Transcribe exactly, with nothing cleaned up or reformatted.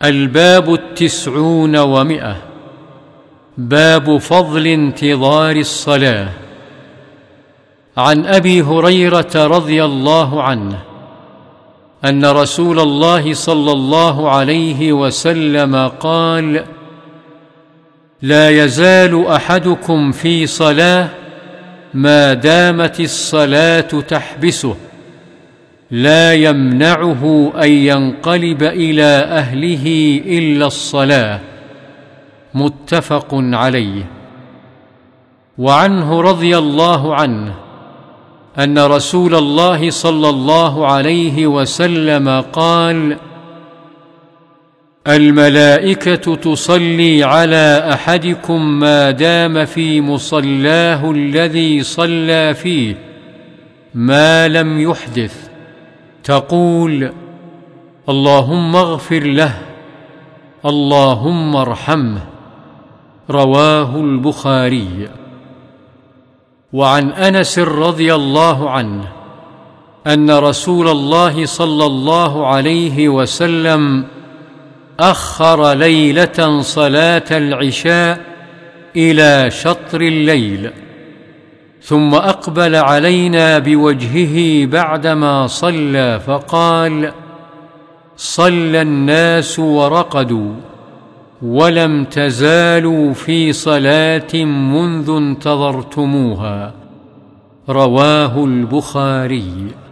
الباب التسعون ومئة. باب فضل انتظار الصلاة. عن أبي هريرة رضي الله عنه أن رسول الله صلى الله عليه وسلم قال: لا يزال أحدكم في صلاة ما دامت الصلاة تحبسه، لا يمنعه أن ينقلب إلى أهله إلا الصلاة. متفق عليه. وعنه رضي الله عنه أن رسول الله صلى الله عليه وسلم قال: الملائكة تصلي على أحدكم ما دام في مصلاه الذي صلى فيه ما لم يحدث، تقول: اللهم اغفر له، اللهم ارحمه. رواه البخاري. وعن أنس رضي الله عنه أن رسول الله صلى الله عليه وسلم أخر ليلة صلاة العشاء إلى شطر الليل، ثم أقبل علينا بوجهه بعدما صلى فقال: صلى الناس ورقدوا ولم تزالوا في صلاة منذ انتظرتموها. رواه البخاري.